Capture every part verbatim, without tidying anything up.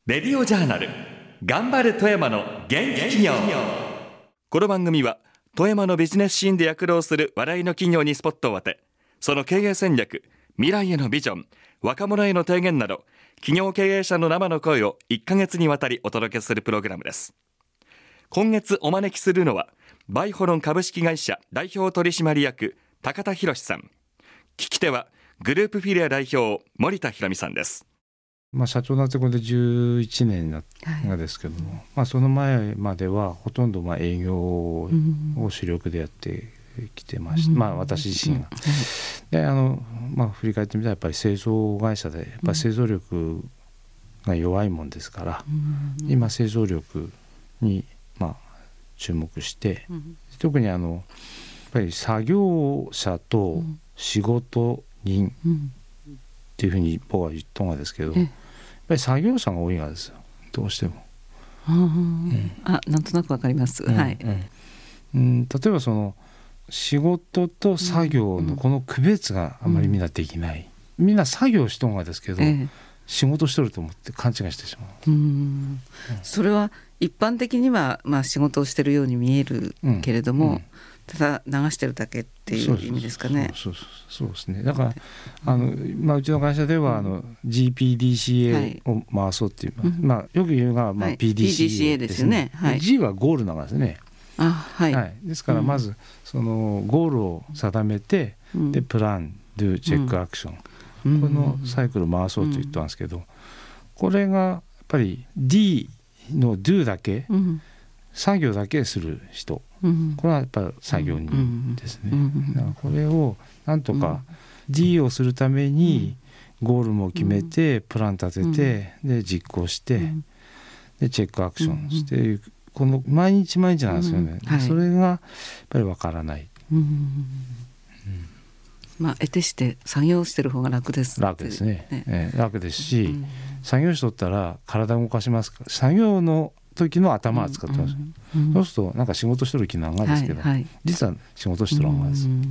レディオジャーナル頑張る富山の元気企業。この番組は富山のビジネスシーンで躍動する話題の企業にスポットを当て、その経営戦略、未来へのビジョン、若者への提言など企業経営者の生の声をいっかげつにわたりお届けするプログラムです。今月お招きするのはバイホロン株式会社代表取締役高田博さん、聞き手はグループフィレア代表森田博美さんです。 まあ、社長になってこれでじゅういちねんなんですけども、はい、まあ、その前まではほとんどまあ営業を主力でやってきてました、うん、まあ、私自身が、うん、であの、まあ、振り返ってみたらやっぱり製造会社でやっぱり製造力が弱いもんですから、うん、今製造力にまあ注目して、うん、特にあのやっぱり作業者と仕事人っていうふうに僕は言ったんですけど、うん、やっぱり作業者が多いがですよ、どうしても。 うん、あ、なんとなくわかります、うん、はい、 うん、例えばその仕事と作業のこの区別があまりみんなできない、うん、みんな作業しとんがですけど、ええ、仕事しとると思って勘違いしてしまう。うん、うん、 それは一般的にはまあ仕事をしてるように見えるけれども、うんうん、ただ流してるだけっていう意味ですかね。 そうそうそうそうですね。だからあの、まあ、うちの会社ではあの、うん、ジーピーディーシーエー を回そうっていう、はい、まあ、よく言うのが、まあ、ピーディーシーエー ですね。はい、G はゴールなんですね。 あ、はいはい、 ですからまず、うん、そのゴールを定めて、うん、でプラン、ドゥ、チェック、アクション、うん、このサイクルを回そうと言ったんですけど、うん、これがやっぱり D の ドゥ だけ、うん、作業だけする人、うん、これはやっぱり作業人ですね、うん、だからこれをなんとか D をするためにゴールも決めて、プラン立てて、で実行して、でチェックアクションして、うん、この毎日毎日なんですよね、うん、はい、それがやっぱり分からない、うんうん、 まあ得てして作業してる方が楽です、 楽ですね、えー、楽ですし、うん、作業しとったら体動かしますから、作業の時の頭は使ってます、うんうん、そうするとなんか仕事してる気なんがですけど、はいはい、実は仕事してるんがです、うんうん、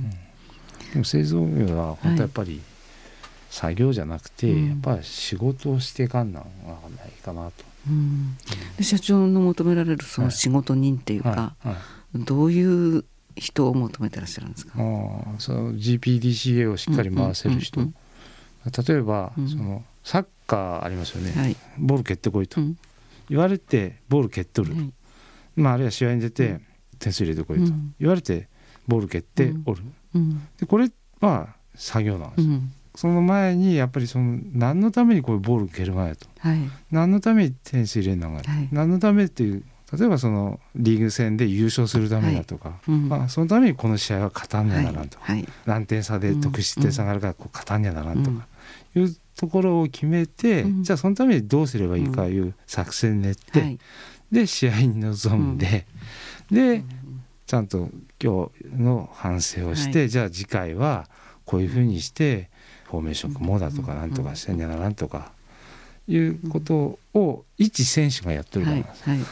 でも製造業は本当やっぱり作業じゃなくて、はい、やっぱり仕事をしていかんなんがないかなと、 うん、で社長の求められるその仕事人っていうか、はいはいはい、どういう人を求めてらっしゃるんですか。 あ、その ジーピーディーシーエー をしっかり回せる人、うんうんうん、例えば、うん、そのサッカーありますよね、はい、ボール蹴ってこいと、うん、言われてボール蹴っとる、はい、まあ、あるいは試合に出て点数入れてこいと、うん、言われてボール蹴っておる、うん、でこれは作業なんです、うん、その前にやっぱりその何のためにこういうボール蹴るがやと、はい、何のために点数入れるのが、はい、何のためっていう、例えばそのリーグ戦で優勝するためだとか、はい、うん、まあ、そのためにこの試合は勝たんにゃならんとか、はいはい、何点差で得失点差があるからこう勝たんにゃならんとかいうところを決めて、うん、じゃあそのためにどうすればいいかいう作戦練って、うん、はい、で試合に臨んで、うん、でちゃんと今日の反省をして、はい、じゃあ次回はこういうふうにしてフォーメーションこうだとかなんとかしてんじゃならんとかいうことを一選手がやってるからなんです、はいはい、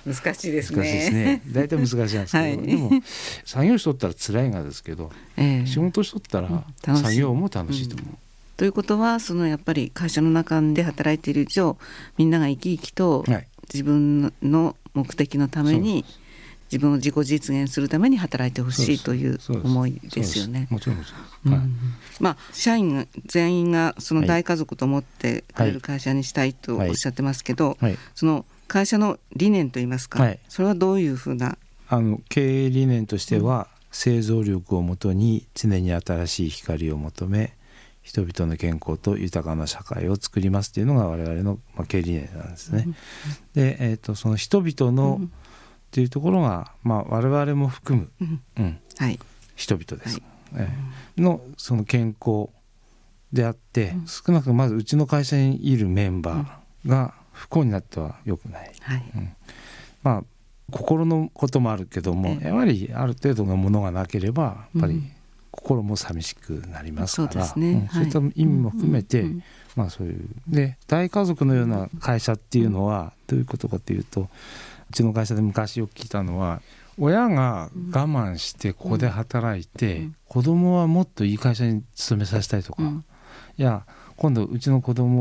難しいですね。 難しいですね。大体難しいんですけど、はい、でも作業しとったら辛いがですけど、えー、仕事しとったら作業も楽しいと思う、うん、 ということはそのやっぱり会社の中で働いている以上、みんなが生き生きと自分の目的のために、はい、自分を自己実現するために働いてほしいという思いですよね。 もちろんもちろん、はい、 うん、まあ、社員全員がその大家族と思ってくれる会社にしたいとおっしゃってますけど、はいはい、その会社の理念といいますか、はい、それはどういうふうな。 あの経営理念としては、うん、製造力をもとに常に新しい光を求め、人々の健康と豊かな社会を作りますというのが我々の、まあ、経営理念なんですね、うん、で、えーと、その人々の、うん、というところが、まあ、我々も含む、うんうん、はい、人々です、はい、えー、のその健康であって、うん、少なくともまずうちの会社にいるメンバーが不幸になってはよくない、はい、うん、まあ心のこともあるけども、やはりある程度のものがなければやっぱり心も寂しくなりますから、うん、そうですね、うん、そういった意味も含めて、うんうんうん、まあそういうで大家族のような会社っていうのはどういうことかというと、うちの会社で昔よく聞いたのは、親が我慢してここで働いて、うん、子供はもっといい会社に勤めさせたいとか、うん、いや今度うちの子供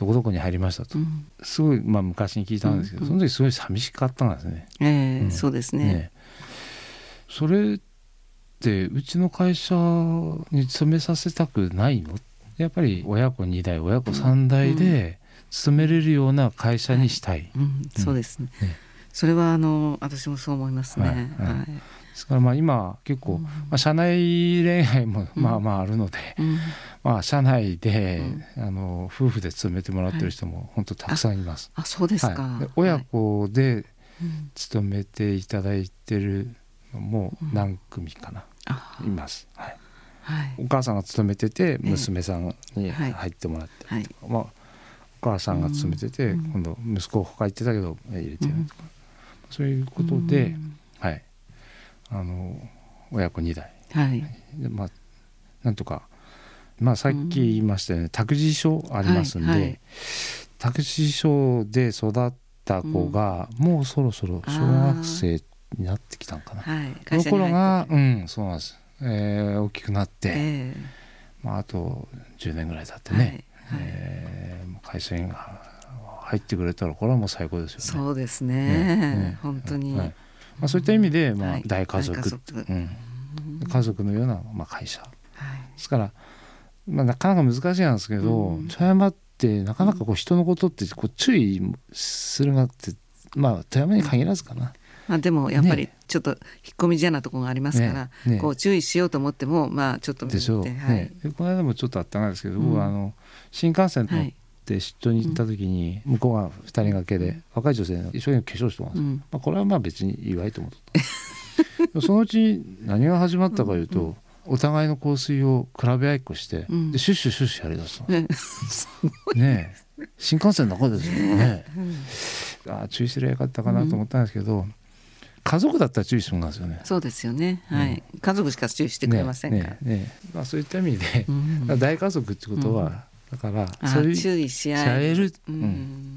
どこどこに入りましたと、うん、すごい、まあ、昔に聞いたんですけど、うん、その時すごい寂しかったんですね、 えーうん、そうですね。ね、 それってうちの会社に勤めさせたくないの？やっぱり親子にだい親子さんだいで勤めれるような会社にしたい、 うんうん、そうですね、ね、それはあの私もそう思いますね、はいはいはい、 ですからまあ今結構、うんまあ、社内恋愛もまあまああるので、うんまあ、社内で、うん、あの夫婦で勤めてもらってる人も本当たくさんいます、 はい、あ、そうですか、 はい、で親子で勤めていただいてるのも何組かな、うん、います、はいはい、お母さんが勤めてて娘さんに入ってもらって、はいまあ、お母さんが勤めてて、うん、今度息子他行ってたけど入れてるとか、うん、そういうことで、うんはい、あの親子にだい、はいまあ、なんとか、まあ、さっき言いましたよね、うん、託児所ありますんで、はいはい、託児所で育った子が、うん、もうそろそろ小学生になってきたのかな、はい、その頃が、うん、そうなんです、えー、大きくなって、えーまあ、あとじゅうねんぐらい経ってね、はいはいえー、会社員が入ってくれたらこれはもう最高ですよね。 そうです ね, ね, ね本当に、はいまあ、そういった意味で、まあ、大家族、はい、大家族、うん、家族のような、まあ、会社、はい、ですから、まあ、なかなか難しいんですけど、うん、富山ってなかなかこう人のことってこう注意するがって、まあ、富山に限らずかな、 まあ、でもやっぱりちょっと引っ込み思案なところがありますから、ねね、こう注意しようと思っても、まあ、ちょっと見てでしょう、はいね、この間もちょっとあったんですけど、うん、僕はあの新幹線乗って出張に行った時に、向こうがふたり掛けで若い女性の一生懸命化粧してます、うんまあ、これはまあ別に意外と思ったそのうち何が始まったかいうと、うんうん、お互いの香水を比べ合いっこして、うん、でシュッシュシュッシュやりだした、ね、ねえ新幹線の中ですよね、うん、あ注意すればよかったかなと思ったんですけど、うん家族だったら注意するんですよね。 そうですよね、はい、うん、家族しか注意してくれませんから、ねねねまあ、そういった意味で、うん、大家族ってことは、うん、だからそういう注意し合える、 うん、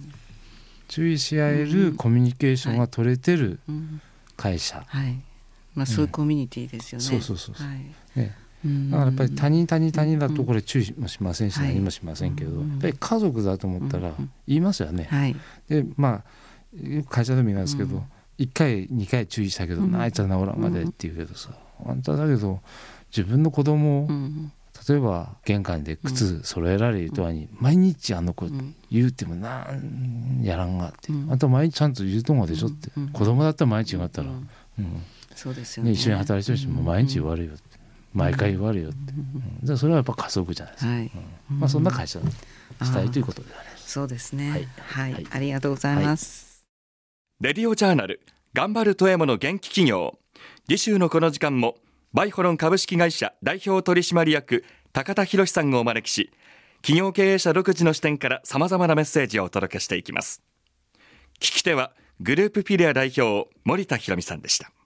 注意し合えるコミュニケーションが取れてる会社、 はいはいまあ、そういうコミュニティですよね、 うん、そうそうそう、はいね、だからやっぱり他人他人他人だとこれ注意もしませんし何もしませんけど、やっぱり家族だと思ったら言いますよね、はい、でまあ会社でも言うんですけど、うんいっかいにかい注意したけど、うん、あいつは治らんがでって言うけどさ、うん、あんただけど自分の子供を、うん、例えば玄関で靴揃えられるとはに、うん、毎日あの子言うてもなんやらんがって、うん、あんた毎日ちゃんと言うとんがでしょって、うん、子供だったら毎日言われたら、うんうんそうですよね、 一緒に働いてる人も毎日言われるよって、うん、毎回言われるよって、うんうん、それはやっぱ家族じゃないですか、はいうんまあ、そんな会社にしたいということではないです。 そうですね、はいはいはい、ありがとうございます、はいレディオジャーナル頑張る富山の元気企業。次週のこの時間もバイホロン株式会社代表取締役高田博さんをお招きし、企業経営者独自の視点からさまざまなメッセージをお届けしていきます。聞き手はグループピレア代表森田博美さんでした。